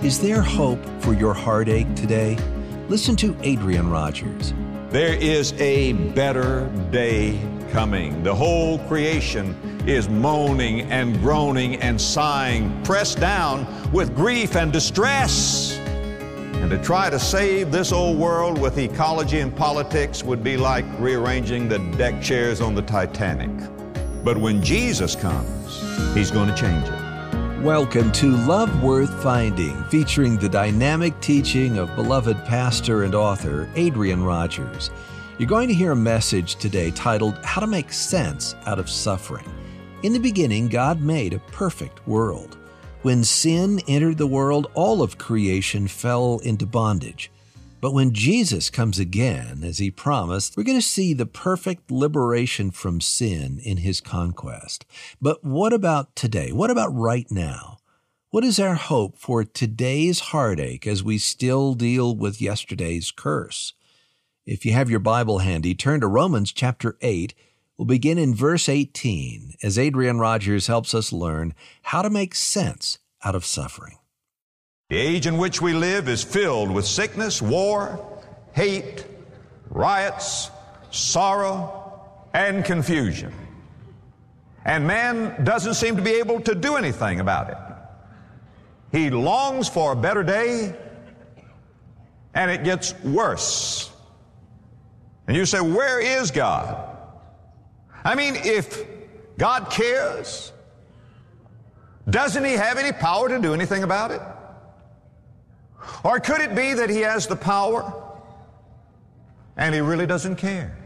Is there hope for your heartache today? Listen to Adrian Rogers. There is a better day coming. The whole creation is moaning and groaning and sighing, pressed down with grief and distress. And to try to save this old world with ecology and politics would be like rearranging the deck chairs on the Titanic. But when Jesus comes, He's going to change it. Welcome to Love Worth Finding, featuring the dynamic teaching of beloved pastor and author Adrian Rogers. You're going to hear a message today titled, How to Make Sense Out of Suffering. In the beginning, God made a perfect world. When sin entered the world, all of creation fell into bondage. But when Jesus comes again, as He promised, we're going to see the perfect liberation from sin in His conquest. But what about today? What about right now? What is our hope for today's heartache as we still deal with yesterday's curse? If you have your Bible handy, turn to Romans chapter 8. We'll begin in verse 18 as Adrian Rogers helps us learn how to make sense out of suffering. The age in which we live is filled with sickness, war, hate, riots, sorrow, and confusion. And man doesn't seem to be able to do anything about it. He longs for a better day, and it gets worse. And you say, where is God? I mean, if God cares, doesn't He have any power to do anything about it? Or could it be that He has the power and He really doesn't care?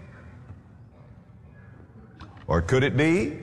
Or could it be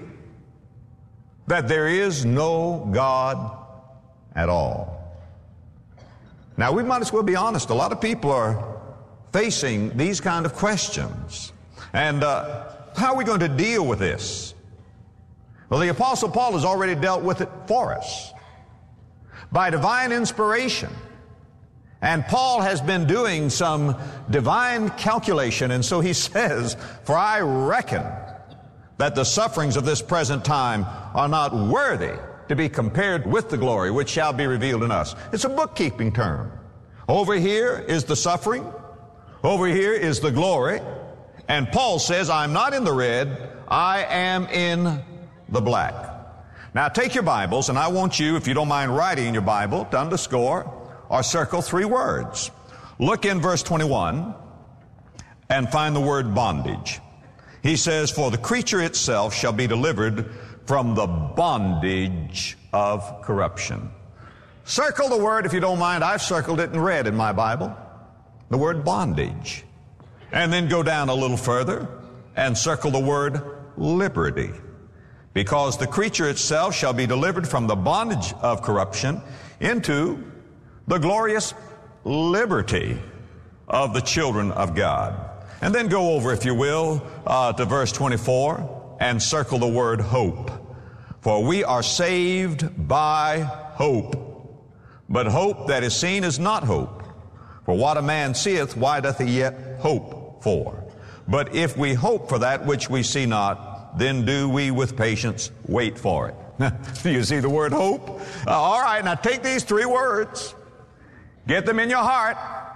that there is no God at all? Now, we might as well be honest. A lot of people are facing these kind of questions. And how are we going to deal with this? Well, the Apostle Paul has already dealt with it for us by divine inspiration. And Paul has been doing some divine calculation, and so he says, for I reckon that the sufferings of this present time are not worthy to be compared with the glory which shall be revealed in us. It's a bookkeeping term. Over here is the suffering, over here is the glory, and Paul says, I'm not in the red, I am in the black. Now take your Bibles, and I want you, if you don't mind writing in your Bible, to underscore or circle three words. Look in verse 21 and find the word bondage. He says, for the creature itself shall be delivered from the bondage of corruption. Circle the word, if you don't mind. I've circled it in red in my Bible. The word bondage. And then go down a little further and circle the word liberty. Because the creature itself shall be delivered from the bondage of corruption into the glorious liberty of the children of God. And then go over, if you will, to verse 24 and circle the word hope. For we are saved by hope. But hope that is seen is not hope. For what a man seeth, why doth he yet hope for? But if we hope for that which we see not, then do we with patience wait for it. Do you see the word hope? All right, now take these three words. Get them in your heart.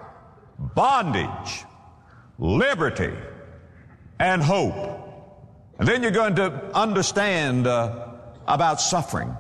Bondage, liberty, and hope. And then you're going to understand about suffering.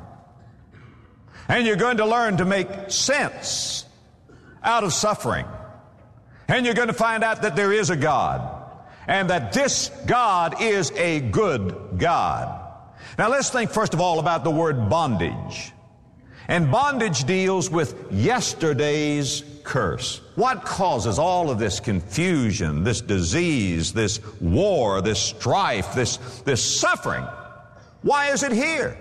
And you're going to learn to make sense out of suffering. And you're going to find out that there is a God. And that this God is a good God. Now let's think first of all about the word bondage. And bondage deals with yesterday's curse. What causes all of this confusion, this disease, this war, this strife, this suffering? Why is it here?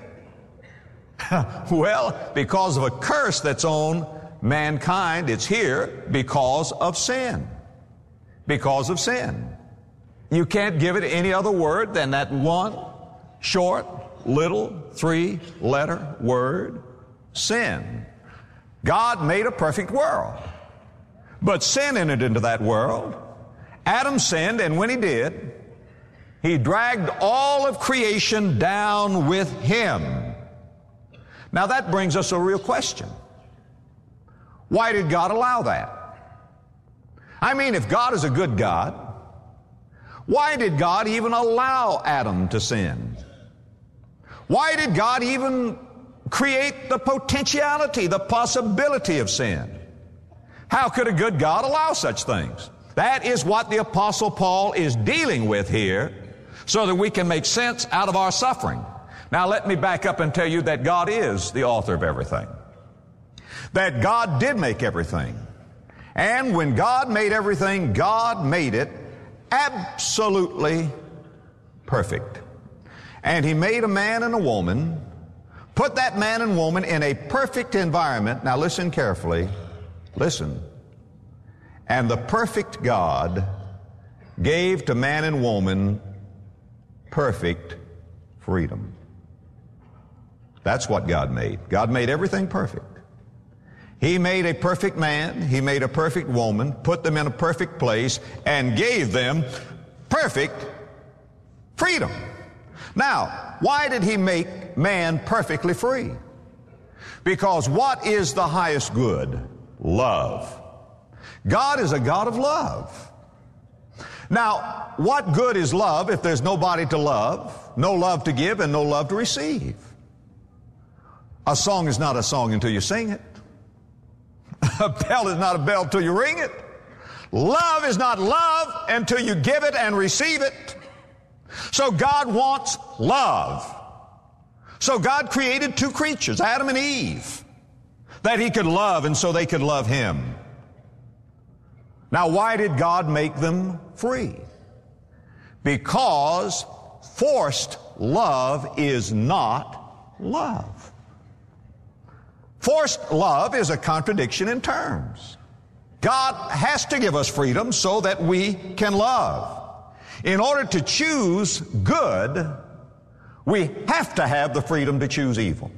Well, because of a curse that's on mankind. It's here because of sin. Because of sin. You can't give it any other word than that one short, little, three-letter word. Sin. God made a perfect world. But sin entered into that world. Adam sinned, and when he did, he dragged all of creation down with him. Now that brings us a real question. Why did God allow that? I mean, if God is a good God, why did God even allow Adam to sin? Why did God even create the potentiality, the possibility of sin? How could a good God allow such things? That is what the Apostle Paul is dealing with here, so that we can make sense out of our suffering. Now let me back up and tell you that God is the author of everything. That God did make everything. And when God made everything, God made it absolutely perfect. And He made a man and a woman, put that man and woman in a perfect environment. Now listen carefully. Listen. And the perfect God gave to man and woman perfect freedom. That's what God made. God made everything perfect. He made a perfect man, He made a perfect woman, put them in a perfect place, and gave them perfect freedom. Now, why did He make man perfectly free? Because what is the highest good? Love. God is a God of love. Now, what good is love if there's nobody to love, no love to give, and no love to receive? A song is not a song until you sing it. A bell is not a bell till you ring it. Love is not love until you give it and receive it. So God wants love. So God created two creatures, Adam and Eve, that He could love and so they could love Him. Now, why did God make them free? Because forced love is not love. Forced love is a contradiction in terms. God has to give us freedom so that we can love. In order to choose good, we have to have the freedom to choose evil.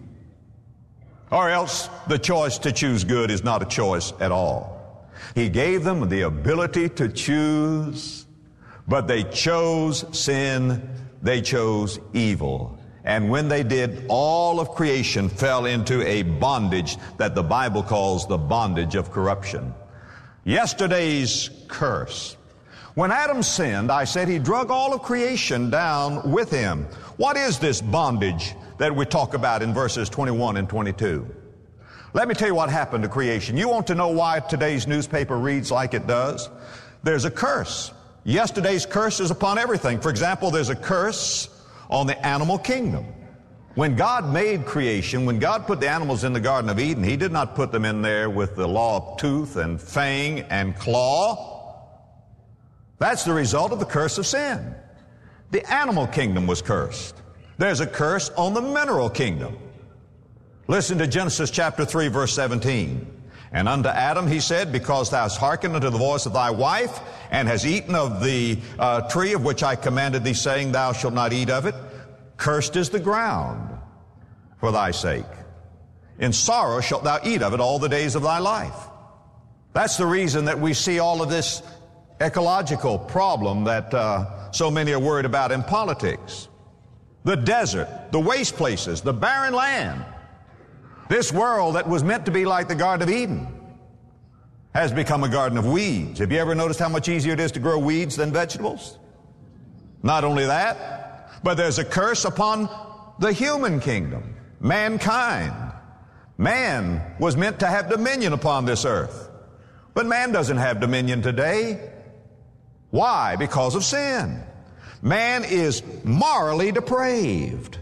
Or else the choice to choose good is not a choice at all. He gave them the ability to choose, but they chose sin, they chose evil. And when they did, all of creation fell into a bondage that the Bible calls the bondage of corruption. Yesterday's curse. When Adam sinned, I said he drug all of creation down with him. What is this bondage that we talk about in verses 21 and 22? Let me tell you what happened to creation. You want to know why today's newspaper reads like it does? There's a curse. Yesterday's curse is upon everything. For example, there's a curse on the animal kingdom. When God made creation, when God put the animals in the Garden of Eden, He did not put them in there with the law of tooth and fang and claw. That's the result of the curse of sin. The animal kingdom was cursed. There's a curse on the mineral kingdom. Listen to Genesis chapter 3, verse 17. And unto Adam He said, because thou hast hearkened unto the voice of thy wife, and hast eaten of the tree of which I commanded thee, saying, thou shalt not eat of it, cursed is the ground for thy sake. In sorrow shalt thou eat of it all the days of thy life. That's the reason that we see all of this ecological problem that so many are worried about in politics. The desert, the waste places, the barren land. This world that was meant to be like the Garden of Eden has become a garden of weeds. Have you ever noticed how much easier it is to grow weeds than vegetables? Not only that, but there's a curse upon the human kingdom, mankind. Man was meant to have dominion upon this earth. But man doesn't have dominion today. Why? Because of sin. Man is morally depraved.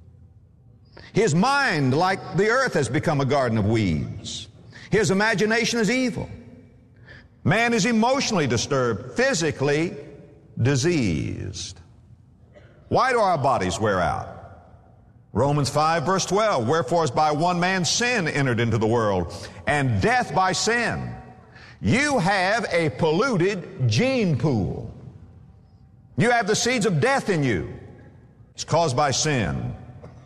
His mind, like the earth, has become a garden of weeds. His imagination is evil. Man is emotionally disturbed, physically diseased. Why do our bodies wear out? Romans 5, verse 12, wherefore as by one man sin entered into the world, and death by sin. You have a polluted gene pool. You have the seeds of death in you. It's caused by sin.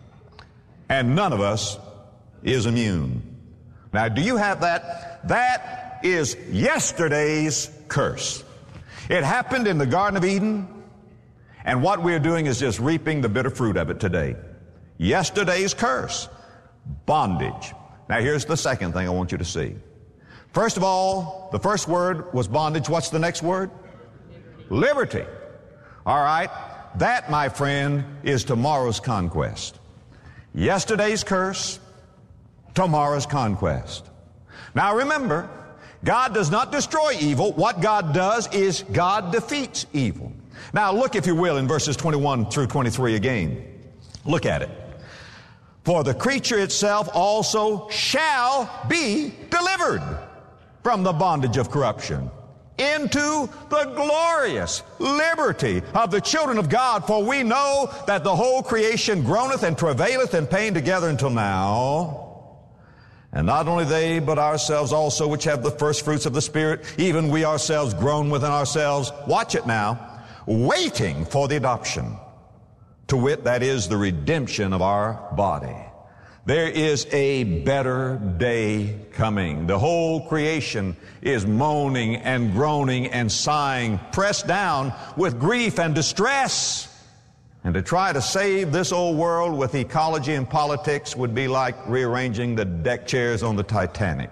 And none of us is immune. Now, do you have that? That is yesterday's curse. It happened in the Garden of Eden, and what we're doing is just reaping the bitter fruit of it today. Yesterday's curse, bondage. Now, here's the second thing I want you to see. First of all, the first word was bondage. What's the next word? Liberty. All right. That, my friend, is tomorrow's conquest. Yesterday's curse, tomorrow's conquest. Now remember, God does not destroy evil. What God does is God defeats evil. Now look, if you will, in verses 21 through 23 again. Look at it. For the creature itself also shall be delivered from the bondage of corruption into the glorious liberty of the children of God. For we know that the whole creation groaneth and travaileth in pain together until now. And not only they, but ourselves also, which have the first fruits of the Spirit, even we ourselves groan within ourselves. Watch it now. Waiting for the adoption, to wit, that is the redemption of our body. There is a better day coming. The whole creation is moaning and groaning and sighing, pressed down with grief and distress. And to try to save this old world with ecology and politics would be like rearranging the deck chairs on the Titanic.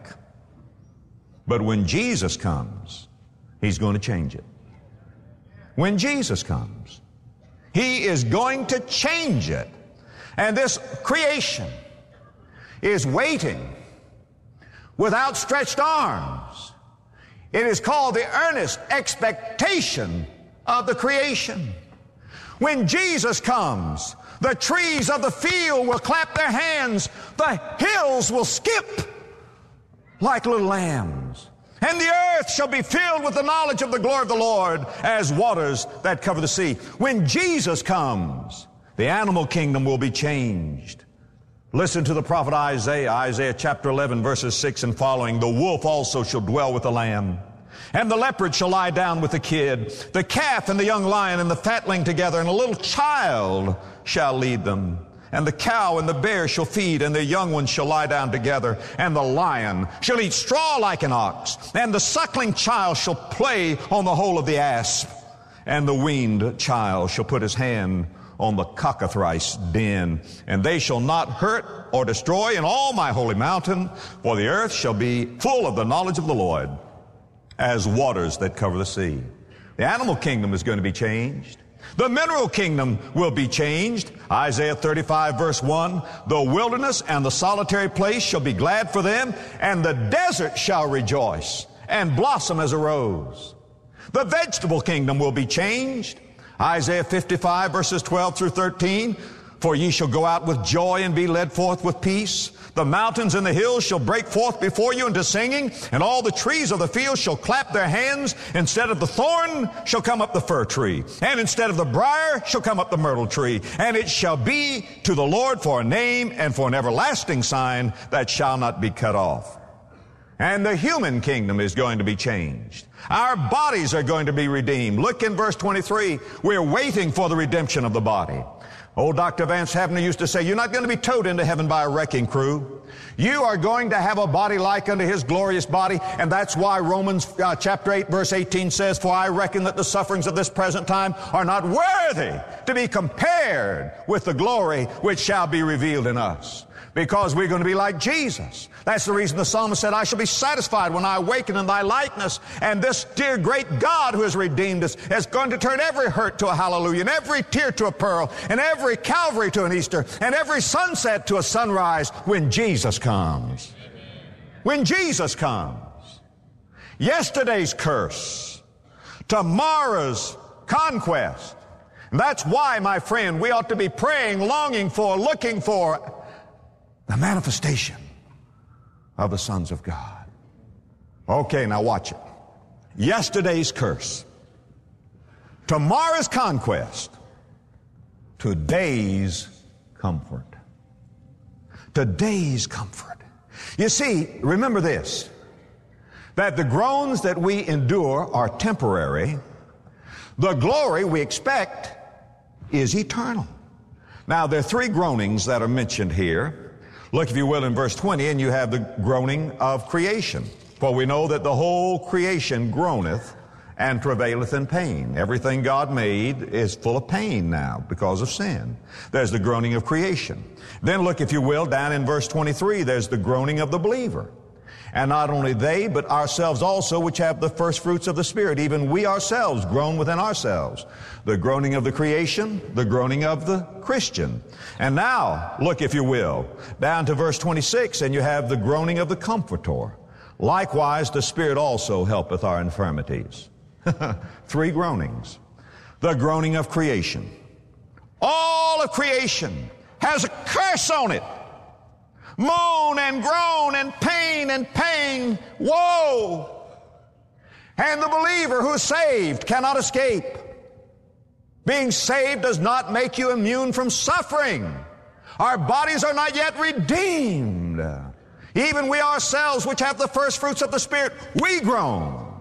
But when Jesus comes, He's going to change it. When Jesus comes, He is going to change it. And this creation is waiting with outstretched arms. It is called the earnest expectation of the creation. When Jesus comes, the trees of the field will clap their hands, the hills will skip like little lambs, and the earth shall be filled with the knowledge of the glory of the Lord as waters that cover the sea. When Jesus comes, the animal kingdom will be changed. Listen to the prophet Isaiah, Isaiah chapter 11, verses 6 and following. The wolf also shall dwell with the lamb, and the leopard shall lie down with the kid, the calf and the young lion and the fatling together, and a little child shall lead them. And the cow and the bear shall feed, and their young ones shall lie down together, and the lion shall eat straw like an ox, and the suckling child shall play on the hole of the asp, and the weaned child shall put his hand on the cockatrice den, and they shall not hurt or destroy in all my holy mountain, for the earth shall be full of the knowledge of the Lord as waters that cover the sea. The animal kingdom is going to be changed. The mineral kingdom will be changed. Isaiah 35 verse 1, the wilderness and the solitary place shall be glad for them, and the desert shall rejoice and blossom as a rose. The vegetable kingdom will be changed. Isaiah 55 verses 12 through 13, for ye shall go out with joy and be led forth with peace. The mountains and the hills shall break forth before you into singing, and all the trees of the field shall clap their hands. Instead of the thorn shall come up the fir tree, and instead of the briar shall come up the myrtle tree. And it shall be to the Lord for a name and for an everlasting sign that shall not be cut off. And the human kingdom is going to be changed. Our bodies are going to be redeemed. Look in verse 23. We're waiting for the redemption of the body. Old Dr. Vance Havner used to say, you're not going to be towed into heaven by a wrecking crew. You are going to have a body like unto His glorious body. And that's why Romans chapter 8 verse 18 says, for I reckon that the sufferings of this present time are not worthy to be compared with the glory which shall be revealed in us. Because we're going to be like Jesus. That's the reason the psalmist said, I shall be satisfied when I awaken in thy likeness. And this dear great God who has redeemed us is going to turn every hurt to a hallelujah, and every tear to a pearl, and every Calvary to an Easter, and every sunset to a sunrise when Jesus comes. When Jesus comes. Yesterday's curse, tomorrow's conquest. And that's why, my friend, we ought to be praying, longing for, looking for the manifestation of the sons of God. Okay, now watch it. Yesterday's curse, tomorrow's conquest, today's comfort. Today's comfort. You see, remember this, that the groans that we endure are temporary. The glory we expect is eternal. Now, there are three groanings that are mentioned here. Look, if you will, in verse 20, and you have the groaning of creation. For we know that the whole creation groaneth and travaileth in pain. Everything God made is full of pain now because of sin. There's the groaning of creation. Then look, if you will, down in verse 23, there's the groaning of the believer. And not only they, but ourselves also, which have the first fruits of the Spirit, even we ourselves groan within ourselves. The groaning of the creation, the groaning of the Christian. And now, look if you will, down to verse 26, and you have the groaning of the Comforter. Likewise, the Spirit also helpeth our infirmities. 3 groanings. The groaning of creation. All of creation has a curse on it. Moan and groan and pain, woe. And the believer who is saved cannot escape. Being saved does not make you immune from suffering. Our bodies are not yet redeemed. Even we ourselves, which have the first fruits of the Spirit, we groan.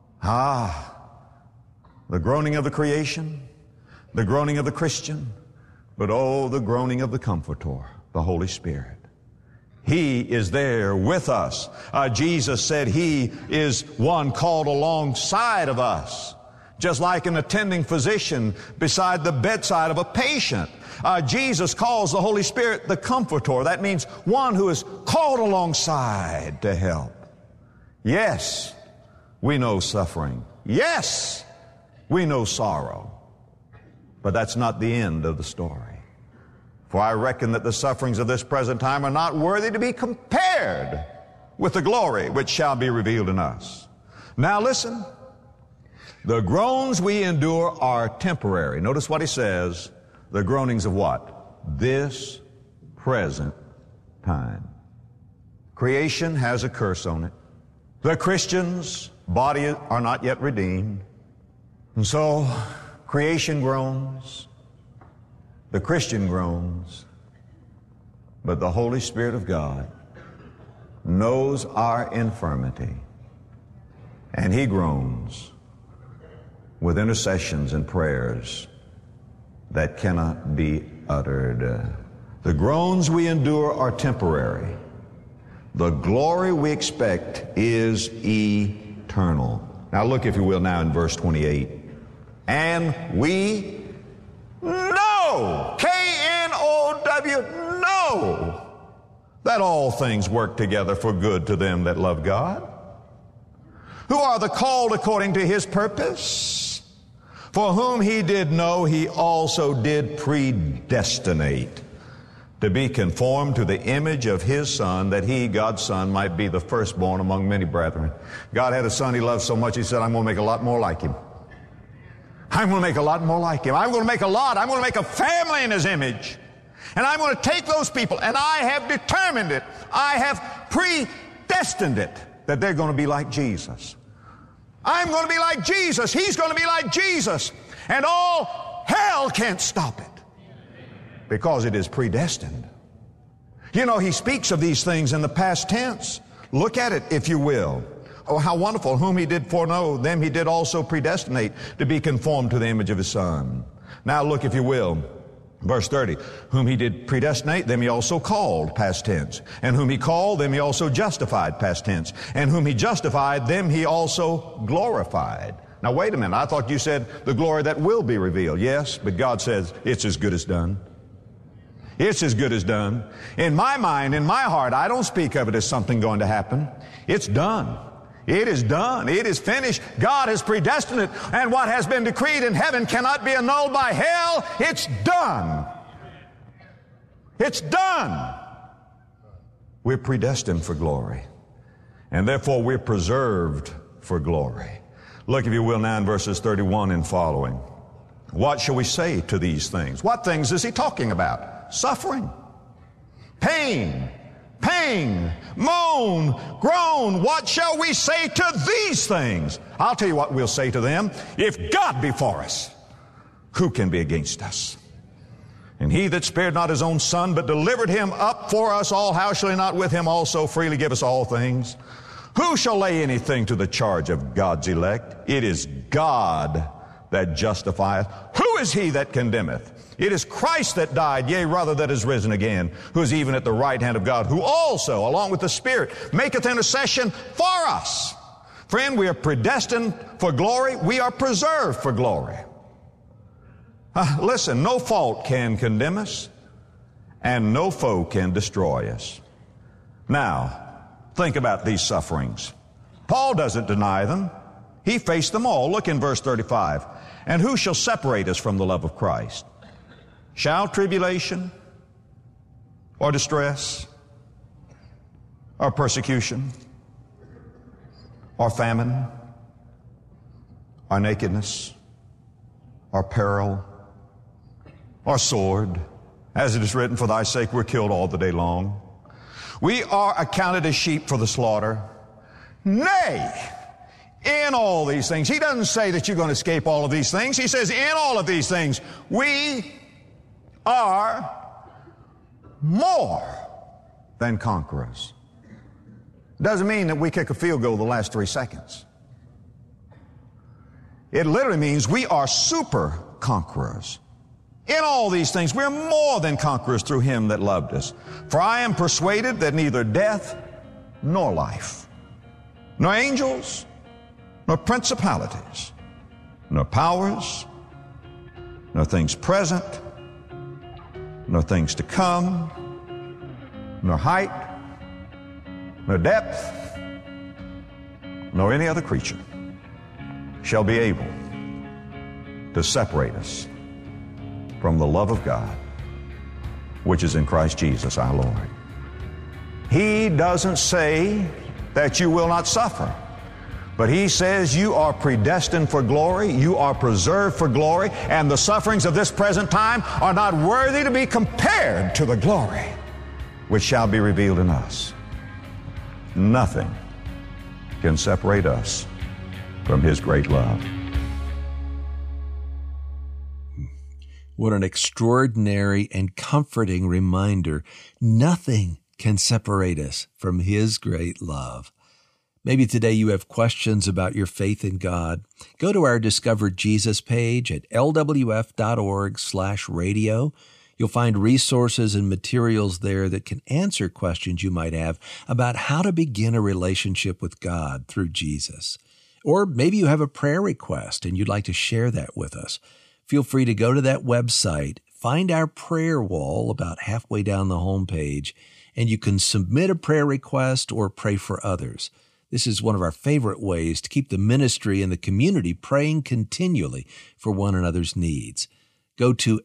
The groaning of the creation, the groaning of the Christian, but oh, the groaning of the Comforter, the Holy Spirit. He is there with us. Jesus said He is one called alongside of us. Just like an attending physician beside the bedside of a patient. Jesus calls the Holy Spirit the Comforter. That means one who is called alongside to help. Yes, we know suffering. Yes, we know sorrow. But that's not the end of the story. For I reckon that the sufferings of this present time are not worthy to be compared with the glory which shall be revealed in us. Now listen, the groans we endure are temporary. Notice what he says, the groanings of what? This present time. Creation has a curse on it. The Christian's body are not yet redeemed. And so creation groans. The Christian groans, but the Holy Spirit of God knows our infirmity, and He groans with intercessions and prayers that cannot be uttered. The groans we endure are temporary. The glory we expect is eternal. Now look, if you will, now in verse 28. And we know, K-N-O-W, know that all things work together for good to them that love God, who are the called according to His purpose. For whom He did know, He also did predestinate to be conformed to the image of His Son, that He, God's Son, might be the firstborn among many brethren. God had a son He loved so much, He said, I'm going to make a lot more like Him. I'm going to make a lot more like Him. I'm going to make a family in His image. And I'm going to take those people, and I have determined it. I have predestined it that they're going to be like Jesus. I'm going to be like Jesus. He's going to be like Jesus. And all hell can't stop it because it is predestined. You know, he speaks of these things in the past tense. Look at it, if you will. Oh, how wonderful. Whom He did foreknow, them He did also predestinate to be conformed to the image of His Son. Now look, if you will, verse 30. Whom He did predestinate, them He also called, past tense. And whom He called, them He also justified, past tense. And whom He justified, them He also glorified. Now wait a minute. I thought you said the glory that will be revealed. Yes, but God says it's as good as done. It's as good as done. In my mind, in my heart, I don't speak of it as something going to happen. It's done. It is done. It is finished. God has predestined it. And what has been decreed in heaven cannot be annulled by hell. It's done. It's done. We're predestined for glory. And therefore we're preserved for glory. Look, if you will, now in verses 31 and following. What shall we say to these things? What things is he talking about? Suffering, pain, moan, groan. What shall we say to these things? I'll tell you what we'll say to them. If God be for us, who can be against us? And He that spared not His own Son, but delivered Him up for us all, how shall He not with Him also freely give us all things? Who shall lay anything to the charge of God's elect? It is God that justifieth. Who is he that condemneth? It is Christ that died, yea, rather that is risen again, who is even at the right hand of God, who also, along with the Spirit, maketh intercession for us. Friend, we are predestined for glory. We are preserved for glory. Listen, no fault can condemn us, and no foe can destroy us. Now, think about these sufferings. Paul doesn't deny them. He faced them all. Look in verse 35. And who shall separate us from the love of Christ? Shall tribulation or distress or persecution or famine or nakedness or peril or sword, as it is written, for thy sake we're killed all the day long. We are accounted as sheep for the slaughter. Nay, in all these things. He doesn't say that you're going to escape all of these things. He says in all of these things, we are more than conquerors. Doesn't mean that we kick a field goal the last 3 seconds. It literally means we are super conquerors. In all these things, we're more than conquerors through him that loved us. For I am persuaded that neither death nor life, nor angels, nor principalities, nor powers, nor things present, nor things to come, nor height, nor depth, nor any other creature shall be able to separate us from the love of God, which is in Christ Jesus our Lord. He doesn't say that you will not suffer, but he says you are predestined for glory, you are preserved for glory, and the sufferings of this present time are not worthy to be compared to the glory which shall be revealed in us. Nothing can separate us from his great love. What an extraordinary and comforting reminder. Nothing can separate us from his great love. Maybe today you have questions about your faith in God. Go to our Discover Jesus page at lwf.org/radio. You'll find resources and materials there that can answer questions you might have about how to begin a relationship with God through Jesus. Or maybe you have a prayer request and you'd like to share that with us. Feel free to go to that website, find our prayer wall about halfway down the homepage, and you can submit a prayer request or pray for others. This is one of our favorite ways to keep the ministry and the community praying continually for one another's needs. Go to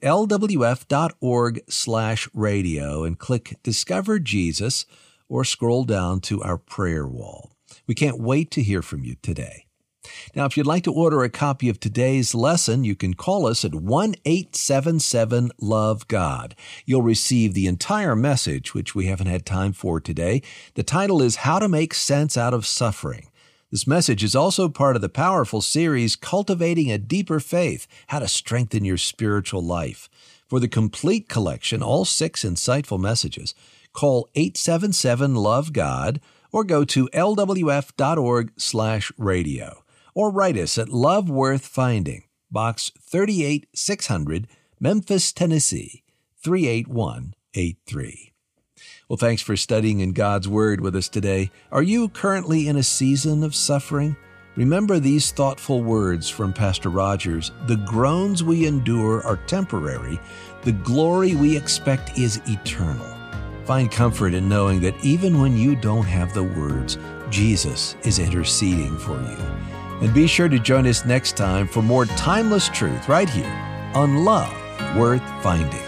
lwf.org/radio and click Discover Jesus or scroll down to our prayer wall. We can't wait to hear from you today. Now, if you'd like to order a copy of today's lesson, you can call us at 1-877-LOVE-GOD. You'll receive the entire message, which we haven't had time for today. The title is How to Make Sense Out of Suffering. This message is also part of the powerful series Cultivating a Deeper Faith, How to Strengthen Your Spiritual Life. For the complete collection, all 6 insightful messages, call 877-LOVE-GOD or go to lwf.org/radio. Or write us at Love Worth Finding, Box 38600, Memphis, Tennessee, 38183. Well, thanks for studying in God's Word with us today. Are you currently in a season of suffering? Remember these thoughtful words from Pastor Rogers. The groans we endure are temporary. The glory we expect is eternal. Find comfort in knowing that even when you don't have the words, Jesus is interceding for you. And be sure to join us next time for more timeless truth right here on Love Worth Finding.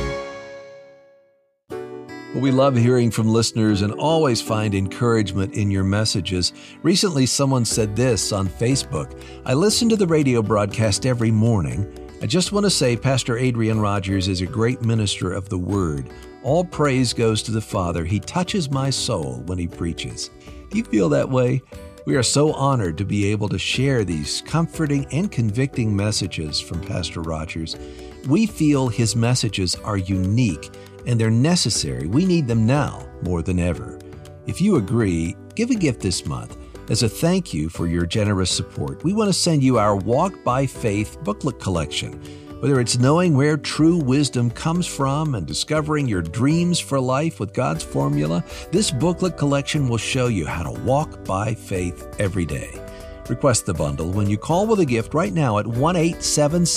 Well, we love hearing from listeners and always find encouragement in your messages. Recently, someone said this on Facebook. I listen to the radio broadcast every morning. I just want to say Pastor Adrian Rogers is a great minister of the Word. All praise goes to the Father. He touches my soul when he preaches. Do you feel that way? We are so honored to be able to share these comforting and convicting messages from Pastor Rogers. We feel his messages are unique and they're necessary. We need them now more than ever. If you agree, give a gift this month. As a thank you for your generous support, we want to send you our Walk by Faith booklet collection. Whether it's knowing where true wisdom comes from and discovering your dreams for life with God's formula, this booklet collection will show you how to walk by faith every day. Request the bundle when you call with a gift right now at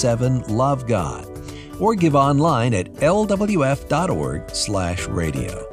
1-877-LOVE-GOD or give online at lwf.org/radio.